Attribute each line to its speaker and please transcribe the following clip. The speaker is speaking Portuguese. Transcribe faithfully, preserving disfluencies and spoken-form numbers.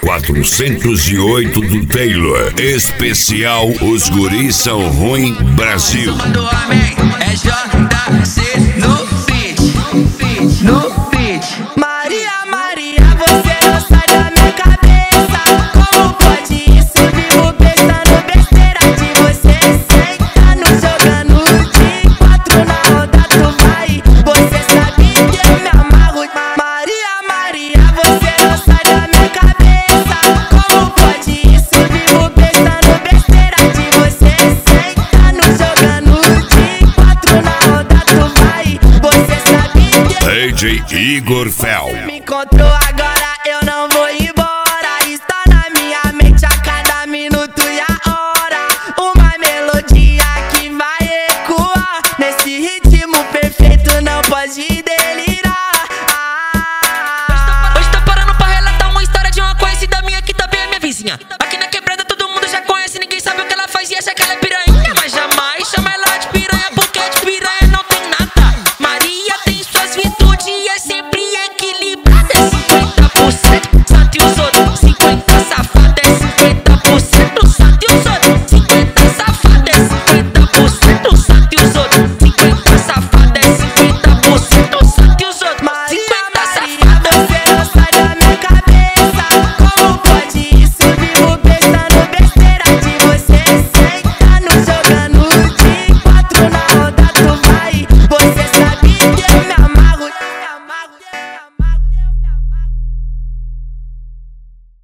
Speaker 1: quatrocentos e oito do Taylor. Especial Os Guris São Ruim Brasil.
Speaker 2: Do homem é J C no beat, no beat.
Speaker 3: Maria, Maria, você não sai da minha cabeça. Como pode isso? Vivo pensando besteira de você. Sentando, jogando de quatro na roda, tu vai. Você sabe que eu me amarro. Maria, Maria, você não sai da minha cabeça. Como pode isso? Vivo pensando besteira de você. Sentando, jogando de quatro na roda, tu vai. Você sabe que eu
Speaker 1: D J Igor Fel.
Speaker 3: me encontrou agora.